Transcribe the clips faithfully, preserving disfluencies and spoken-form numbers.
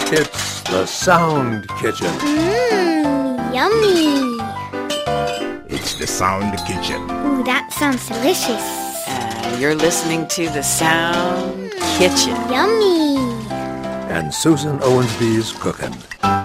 It's the Sound Kitchen. Mmm, yummy. It's the Sound Kitchen. Ooh, that sounds delicious. Uh, you're listening to the Sound Kitchen. Yummy. And Susan Owensby's cooking.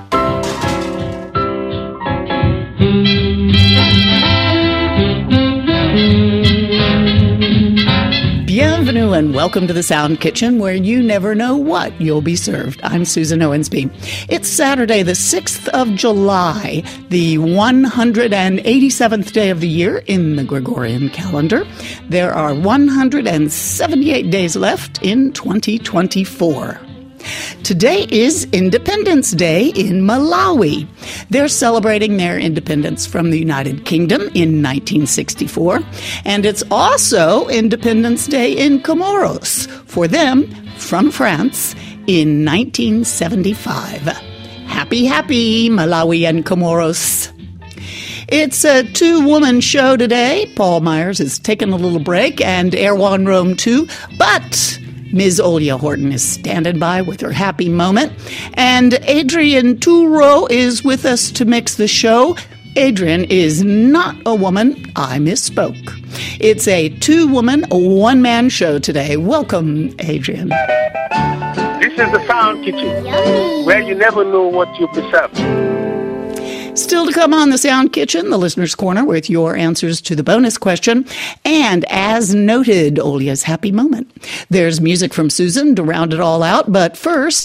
Bienvenue and welcome to the Sound Kitchen, where you never know what you'll be served. I'm Susan Owensby. It's Saturday, the sixth of July, the one hundred eighty-seventh day of the year in the Gregorian calendar. There are one hundred seventy-eight days left in twenty twenty-four. Today is Independence Day in Malawi. They're celebrating their independence from the United Kingdom in nineteen sixty-four. And it's also Independence Day in Comoros, for them, from France, in nineteen seventy-five. Happy, happy, Malawi and Comoros. It's a two-woman show today. Paul Myers is taking a little break, and Erwan Rome too, but Miz Olya Horton is standing by with her happy moment. And Adrian Turo is with us to mix the show. Adrian is not a woman. I misspoke. It's a two-woman, one-man show today. Welcome, Adrian. This is the Sound Kitchen, Yummy. where you never know what you'll be served. Still to come on the Sound Kitchen, the Listener's Corner with your answers to the bonus question. And as noted, Olya's happy moment. There's music from Susan to round it all out. But first,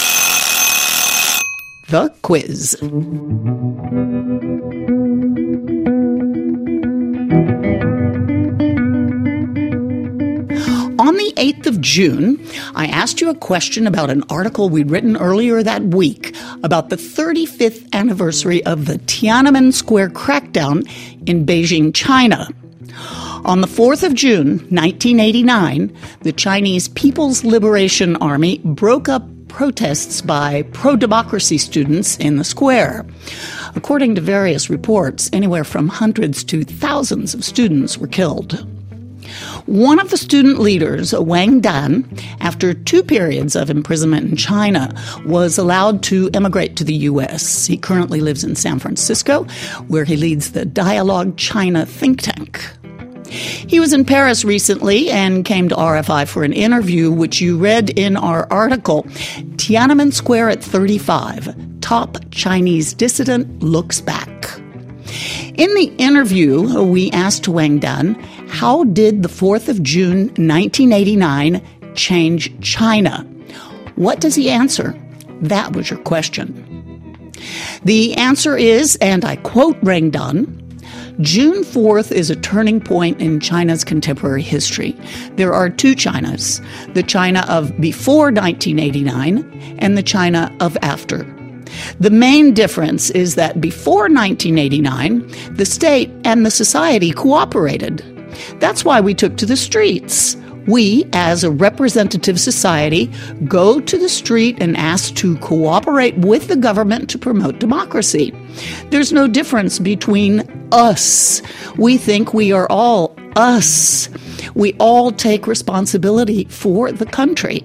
the quiz. On the eighth of June, I asked you a question about an article we'd written earlier that week about the thirty-fifth anniversary of the Tiananmen Square crackdown in Beijing, China. On the fourth of June, nineteen eighty-nine, the Chinese People's Liberation Army broke up protests by pro-democracy students in the square. According to various reports, anywhere from hundreds to thousands of students were killed. One of the student leaders, Wang Dan, after two periods of imprisonment in China, was allowed to emigrate to the U S. He currently lives in San Francisco, where he leads the Dialogue China think tank. He was in Paris recently and came to R F I for an interview, which you read in our article, Tiananmen Square at thirty-five, Top Chinese Dissident Looks Back. In the interview, we asked Wang Dan, how did the fourth of June, nineteen eighty-nine change China? What does he answer? That was your question. The answer is, and I quote Wang Dan, June fourth is a turning point in China's contemporary history. There are two Chinas, the China of before nineteen eighty-nine and the China of after. The main difference is that before nineteen eighty-nine, the state and the society cooperated. That's why we took to the streets. We, as a representative society, go to the street and ask to cooperate with the government to promote democracy. There's no difference between us. We think we are all us. We all take responsibility for the country.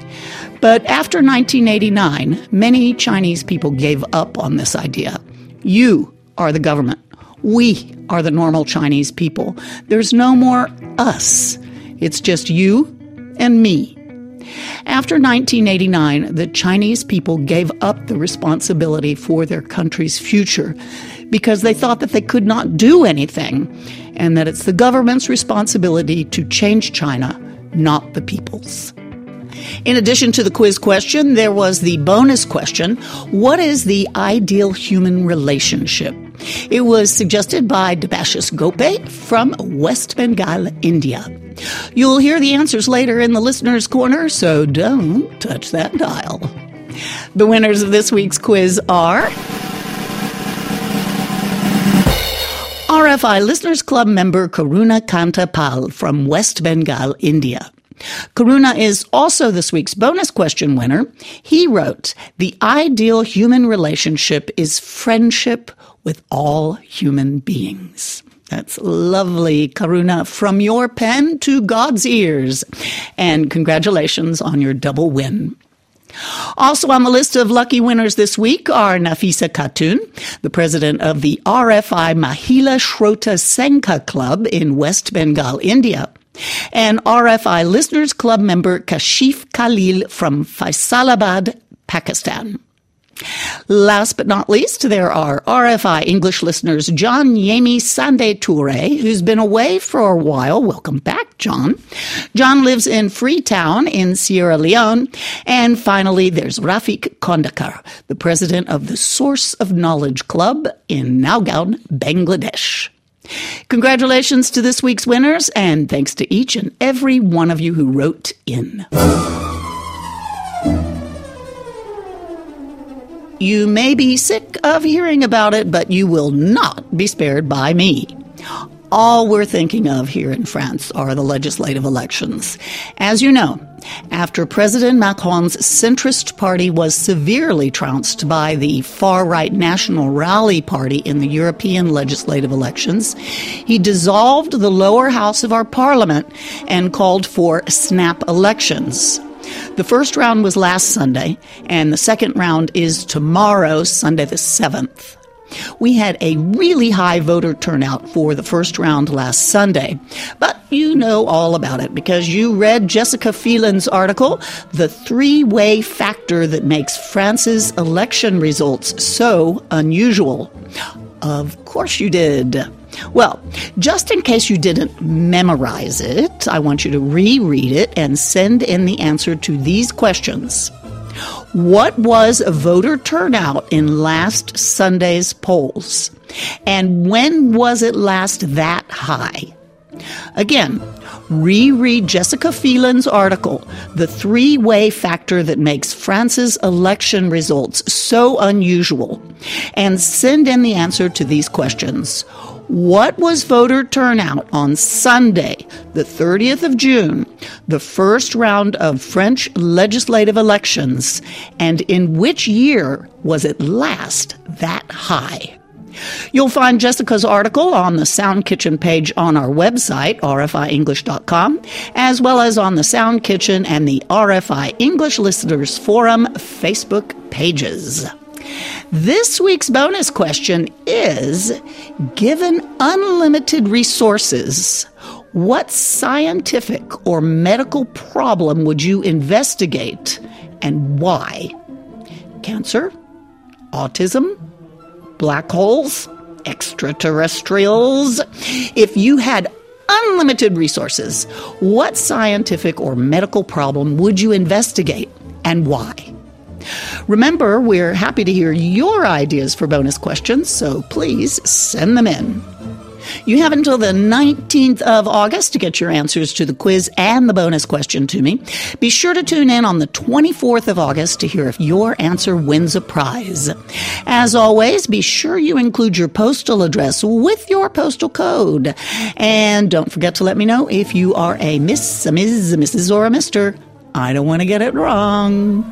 But after nineteen eighty-nine, many Chinese people gave up on this idea. You are the government. We are the normal Chinese people. There's no more us. It's just you and me. After nineteen eighty-nine, the Chinese people gave up the responsibility for their country's future because they thought that they could not do anything and that it's the government's responsibility to change China, not the people's. In addition to the quiz question, there was the bonus question, what is the ideal human relationship? It was suggested by Debashis Gope from West Bengal, India. You'll hear the answers later in the Listener's Corner, so don't touch that dial. The winners of this week's quiz are R F I Listeners Club member Karuna Kantapal from West Bengal, India. Karuna is also this week's bonus question winner. He wrote, the ideal human relationship is friendship with all human beings. That's lovely, Karuna. From your pen to God's ears. And congratulations on your double win. Also on the list of lucky winners this week are Nafisa Khatun, the president of the R F I Mahila Shrota Senka Club in West Bengal, India, and R F I Listeners Club member Kashif Khalil from Faisalabad, Pakistan. Last but not least, there are R F I English listeners John Yemi Sande Toure, who's been away for a while. Welcome back, John. John lives in Freetown in Sierra Leone. And finally, there's Rafik Kondakar, the president of the Source of Knowledge Club in Nagaon, Bangladesh. Congratulations to this week's winners, and thanks to each and every one of you who wrote in. You may be sick of hearing about it, but you will not be spared by me. All we're thinking of here in France are the legislative elections. As you know, after President Macron's centrist party was severely trounced by the far-right National Rally Party in the European legislative elections, he dissolved the lower house of our parliament and called for snap elections. The first round was last Sunday, and the second round is tomorrow, Sunday the seventh. We had a really high voter turnout for the first round last Sunday, but you know all about it because you read Jessica Phelan's article, The Three-Way Factor That Makes France's Election Results So Unusual. Of course you did. Well, just in case you didn't memorize it, I want you to reread it and send in the answer to these questions. What was voter turnout in last Sunday's polls? And when was it last that high? Again, reread Jessica Phelan's article, The Three-Way Factor That Makes France's Election Results So Unusual, and send in the answer to these questions. What was voter turnout on Sunday, the thirtieth of June, the first round of French legislative elections, and in which year was it last that high? You'll find Jessica's article on the Sound Kitchen page on our website, r f i english dot com, as well as on the Sound Kitchen and the R F I English Listeners Forum Facebook pages. This week's bonus question is, given unlimited resources, what scientific or medical problem would you investigate and why? Cancer? Autism? Black holes? Extraterrestrials? If you had unlimited resources, what scientific or medical problem would you investigate and why? Remember, we're happy to hear your ideas for bonus questions, so please send them in. You have until the nineteenth of August to get your answers to the quiz and the bonus question to me. Be sure to tune in on the twenty-fourth of August to hear if your answer wins a prize. As always, be sure you include your postal address with your postal code. And don't forget to let me know if you are a Miss, a Miz, a Missus or a Mister. I don't want to get it wrong.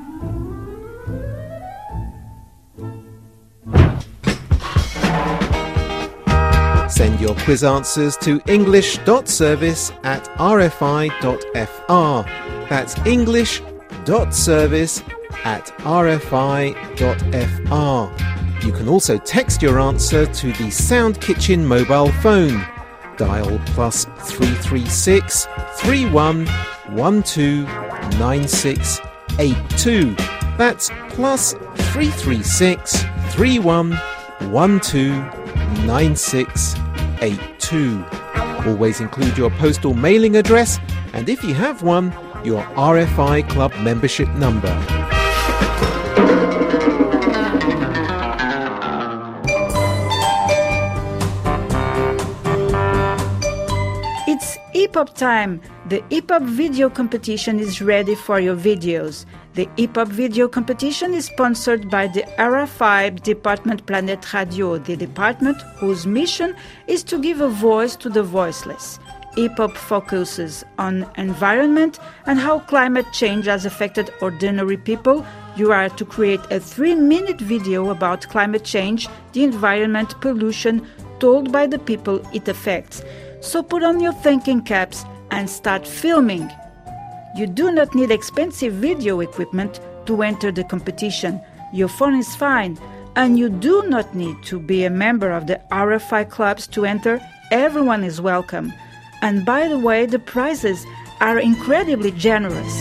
Send your quiz answers to english.service at r f i dot f r. That's english.service at r f i dot f r. You can also text your answer to the Sound Kitchen mobile phone. Dial plus three three six, three one one two, nine six eight two. That's plus three three six, three one one two, nine six eight two. Always include your postal mailing address and, if you have one, your R F I Club membership number. It's E P O P time. The E P O P video competition is ready for your videos. The E P O P video competition is sponsored by the R F I Department Planet Radio, the department whose mission is to give a voice to the voiceless. E P O P focuses on environment and how climate change has affected ordinary people. You are to create a three-minute video about climate change, the environment, pollution, told by the people it affects. So put on your thinking caps and start filming. You do not need expensive video equipment, to enter the competition. Your phone is fine, and you do not need to be a member of the R F I clubs to enter. Everyone is welcome. And by the way, the prizes are incredibly generous.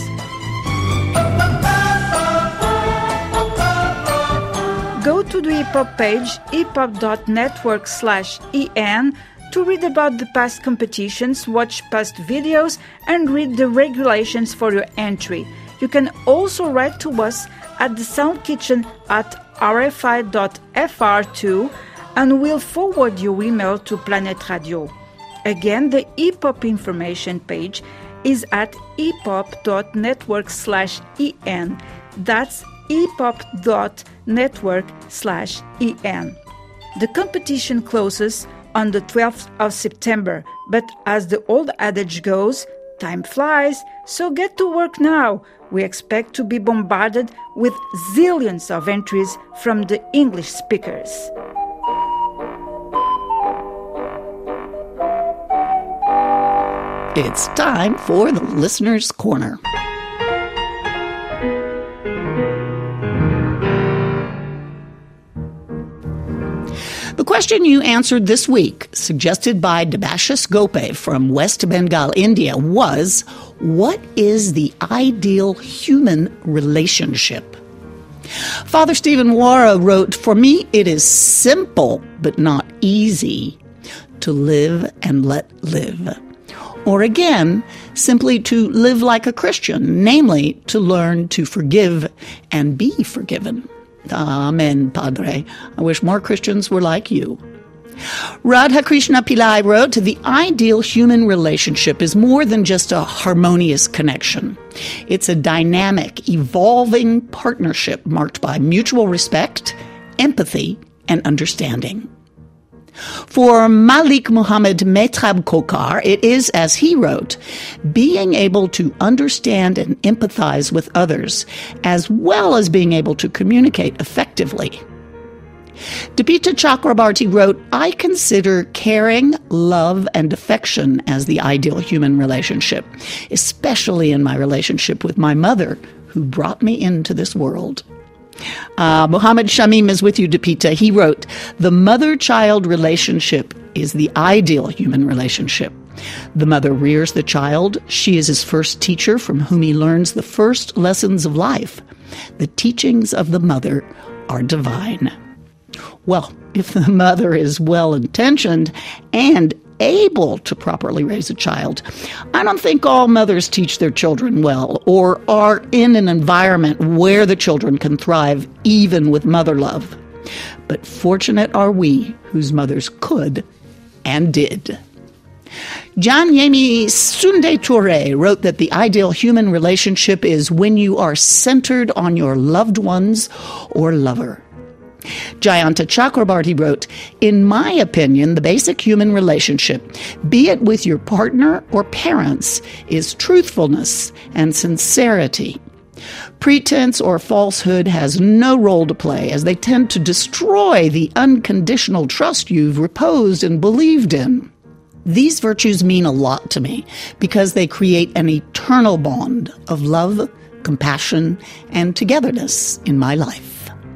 Go to the E P O P page, epop.network slash en, to read about the past competitions, watch past videos, and read the regulations for your entry. You can also write to us at the Sound Kitchen at r f i dot f r two, and we'll forward your email to Planet Radio. Again, the E P O P information page is at epop.network slash en. That's epop.network slash en. The competition closes on the twelfth of September, but as the old adage goes, time flies, so get to work now. We expect to be bombarded with zillions of entries from the English speakers. It's time for the Listener's Corner. The question you answered this week, suggested by Debashis Gope from West Bengal, India, was, what is the ideal human relationship? Father Stephen Wara wrote, for me, it is simple but not easy to live and let live. Or again, simply to live like a Christian, namely to learn to forgive and be forgiven. Amen, Padre. I wish more Christians were like you. Radha Krishna Pillai wrote, the ideal human relationship is more than just a harmonious connection. It's a dynamic, evolving partnership marked by mutual respect, empathy, and understanding. For Malik Muhammad Metrab Kokar, it is, as he wrote, being able to understand and empathize with others, as well as being able to communicate effectively. Dipita Chakrabarti wrote, I consider caring, love, and affection as the ideal human relationship, especially in my relationship with my mother, who brought me into this world. Uh, Muhammad Shamim is with you, Dipita. He wrote, the mother-child relationship is the ideal human relationship. The mother rears the child. She is his first teacher from whom he learns the first lessons of life. The teachings of the mother are divine. Well, if the mother is well-intentioned and able to properly raise a child, I don't think all mothers teach their children well or are in an environment where the children can thrive even with mother love. But fortunate are we whose mothers could and did. John Yemi Sunde Toure wrote that the ideal human relationship is when you are centered on your loved ones or lover. Jayanta Chakrabarti wrote, in my opinion, the basic human relationship, be it with your partner or parents, is truthfulness and sincerity. Pretense or falsehood has no role to play, as they tend to destroy the unconditional trust you've reposed and believed in. These virtues mean a lot to me because they create an eternal bond of love, compassion, and togetherness in my life.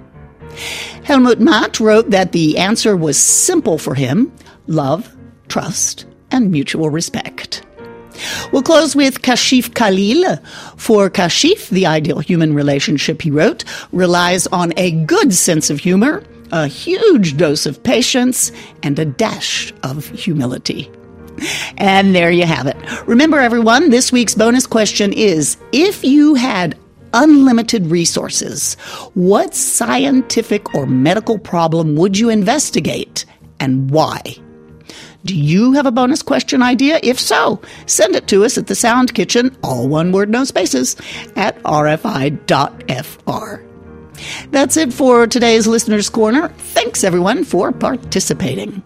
Helmut Matt wrote that the answer was simple for him: love, trust, and mutual respect. We'll close with Kashif Khalil. For Kashif, the ideal human relationship, he wrote, relies on a good sense of humor, a huge dose of patience, and a dash of humility. And there you have it. Remember, everyone, this week's bonus question is, if you had unlimited resources, what scientific or medical problem would you investigate and why? Do you have a bonus question idea? If so, send it to us at the Sound Kitchen, all one word, no spaces, at r f i dot f r. That's it for today's Listener's Corner. Thanks, everyone, for participating.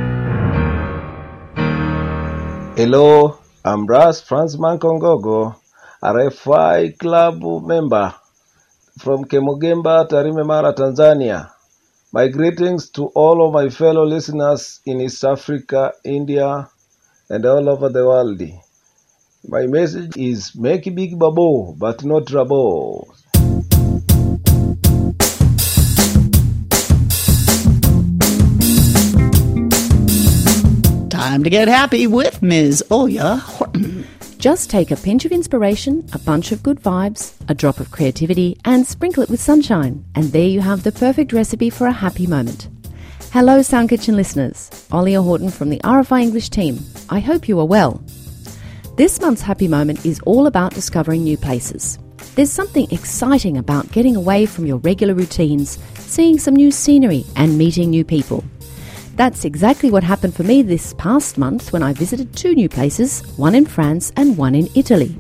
Hello, I'm Ras Franz Mankongogo, R F I Club member from Kemogemba, Tarime Mara, Tanzania. My greetings to all of my fellow listeners in East Africa, India, and all over the world. My message is make big babo, but not rabo. Time to get happy with Miz Olya Horton. Just take a pinch of inspiration, a bunch of good vibes, a drop of creativity, and sprinkle it with sunshine. And there you have the perfect recipe for a happy moment. Hello, Sound Kitchen listeners. Olya Horton from the R F I English team. I hope you are well. This month's happy moment is all about discovering new places. There's something exciting about getting away from your regular routines, seeing some new scenery, and meeting new people. That's exactly what happened for me this past month when I visited two new places, one in France and one in Italy.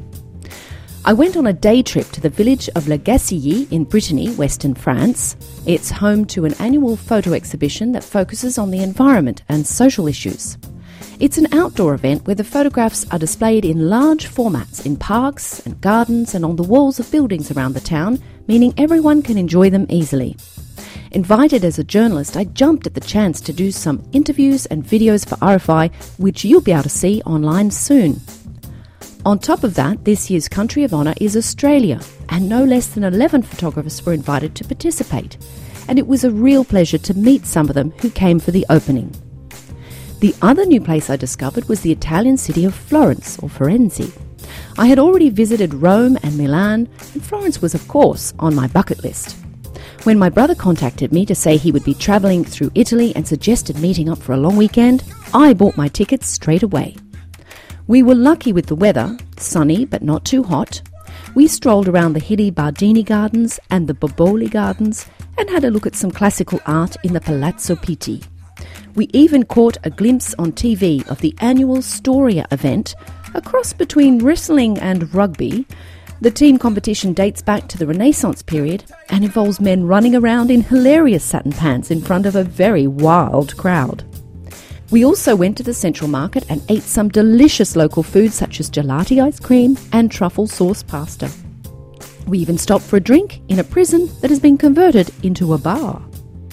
I went on a day trip to the village of Le Gacilly in Brittany, western France. It's home to an annual photo exhibition that focuses on the environment and social issues. It's an outdoor event where the photographs are displayed in large formats in parks and gardens and on the walls of buildings around the town, meaning everyone can enjoy them easily. Invited as a journalist, I jumped at the chance to do some interviews and videos for R F I, which you'll be able to see online soon. On top of that, this year's Country of Honour is Australia, and no less than eleven photographers were invited to participate. And it was a real pleasure to meet some of them who came for the opening. The other new place I discovered was the Italian city of Florence, or Firenze. I had already visited Rome and Milan, and Florence was, of course, on my bucket list. When my brother contacted me to say he would be travelling through Italy and suggested meeting up for a long weekend, I bought my tickets straight away. We were lucky with the weather, sunny but not too hot. We strolled around the hilly Bardini Gardens and the Boboli Gardens and had a look at some classical art in the Palazzo Pitti. We even caught a glimpse on T V of the annual Storia event, a cross between wrestling and rugby. The team competition dates back to the Renaissance period and involves men running around in hilarious satin pants in front of a very wild crowd. We also went to the Central Market and ate some delicious local foods such as gelati ice cream and truffle sauce pasta. We even stopped for a drink in a prison that has been converted into a bar.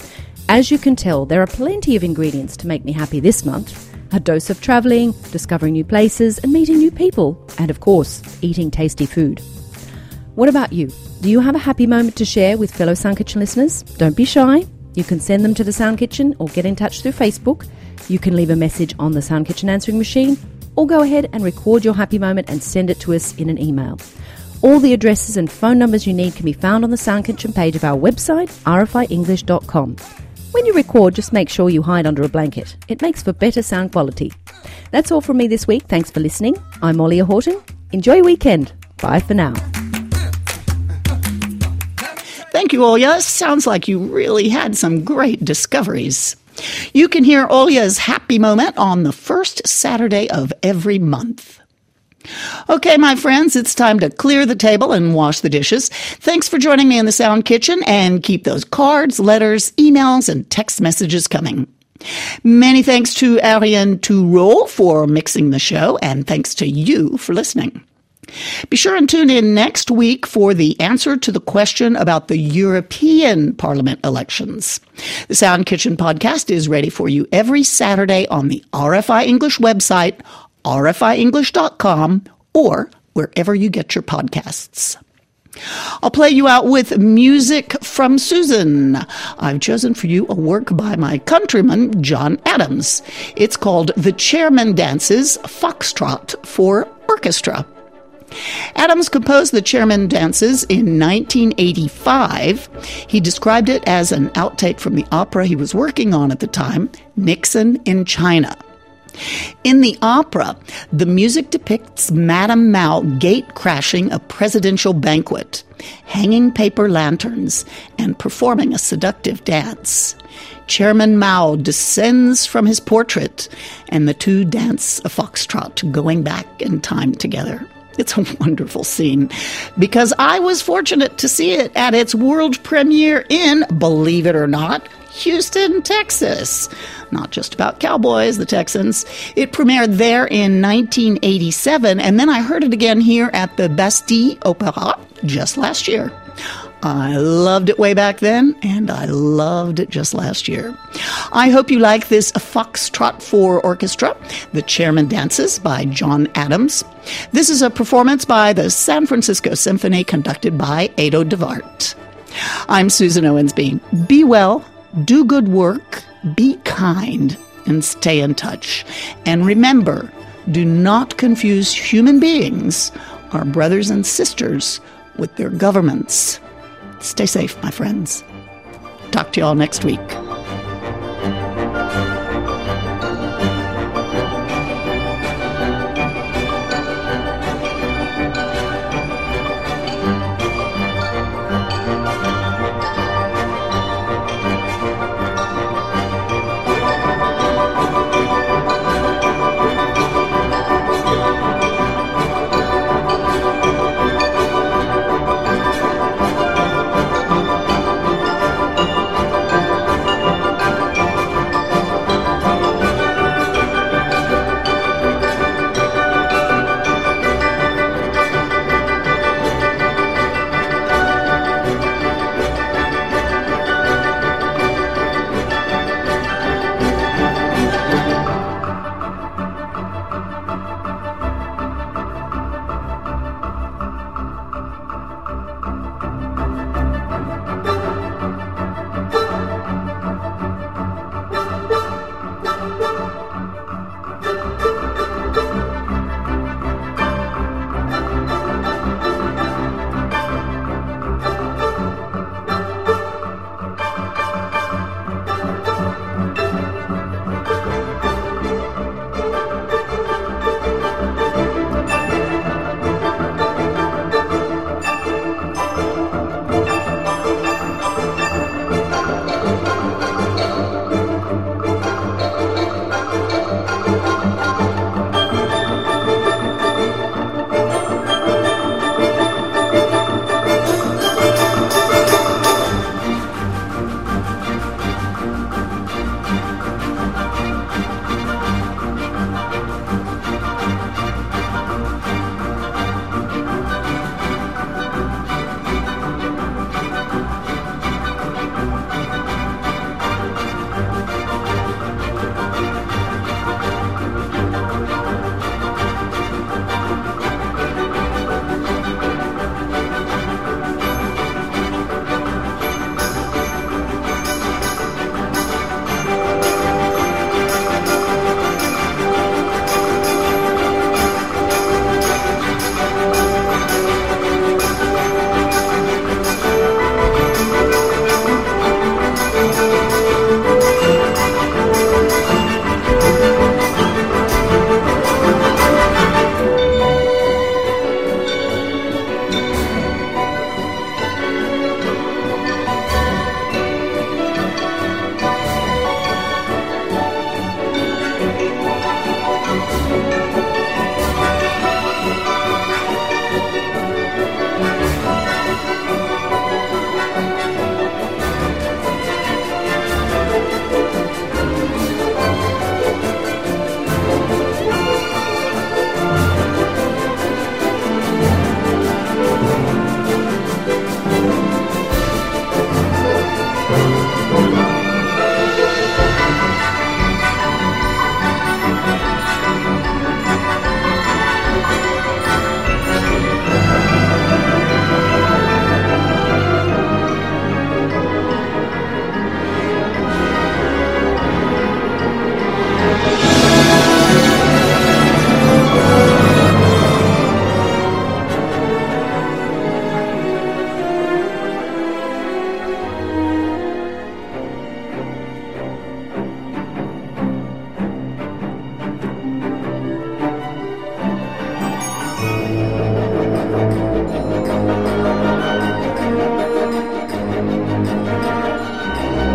As you can tell, there are plenty of ingredients to make me happy this month. A dose of travelling, discovering new places and meeting new people, and of course, eating tasty food. What about you? Do you have a happy moment to share with fellow Sound Kitchen listeners? Don't be shy. You can send them to the Sound Kitchen or get in touch through Facebook. You can leave a message on the Sound Kitchen answering machine or go ahead and record your happy moment and send it to us in an email. All the addresses and phone numbers you need can be found on the Sound Kitchen page of our website, r f i english dot com. When you record, just make sure you hide under a blanket. It makes for better sound quality. That's all from me this week. Thanks for listening. I'm Olya Horton. Enjoy your weekend. Bye for now. Thank you, Olya. Sounds like you really had some great discoveries. You can hear Olya's happy moment on the first Saturday of every month. Okay, my friends, it's time to clear the table and wash the dishes. Thanks for joining me in the Sound Kitchen, and keep those cards, letters, emails, and text messages coming. Many thanks to Ariane Toureau for mixing the show, and thanks to you for listening. Be sure and tune in next week for the answer to the question about the European Parliament elections. The Sound Kitchen podcast is ready for you every Saturday on the R F I English website, r f i english dot com, or wherever you get your podcasts. I'll play you out with music from Susan. I've chosen for you a work by my countryman, John Adams. It's called The Chairman Dances Foxtrot for Orchestra. Adams composed the Chairman Dances in nineteen eighty-five. He described it as an outtake from the opera he was working on at the time, Nixon in China. In the opera, the music depicts Madame Mao gate-crashing a presidential banquet, hanging paper lanterns, and performing a seductive dance. Chairman Mao descends from his portrait, and the two dance a foxtrot, going back in time together. It's a wonderful scene, because I was fortunate to see it at its world premiere in, believe it or not, Houston, Texas. Not just about cowboys, the Texans. It premiered there in nineteen eighty-seven, and then I heard it again here at the Bastille Opera just last year. I loved it way back then, and I loved it just last year. I hope you like this Foxtrot for Orchestra, The Chairman Dances by John Adams. This is a performance by the San Francisco Symphony conducted by Ado DeVart. I'm Susan Owensby. Be well, do good work, be kind, and stay in touch. And remember, do not confuse human beings, our brothers and sisters, with their governments. Stay safe, my friends. Talk to you all next week.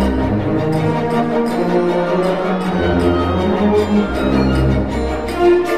Thank you.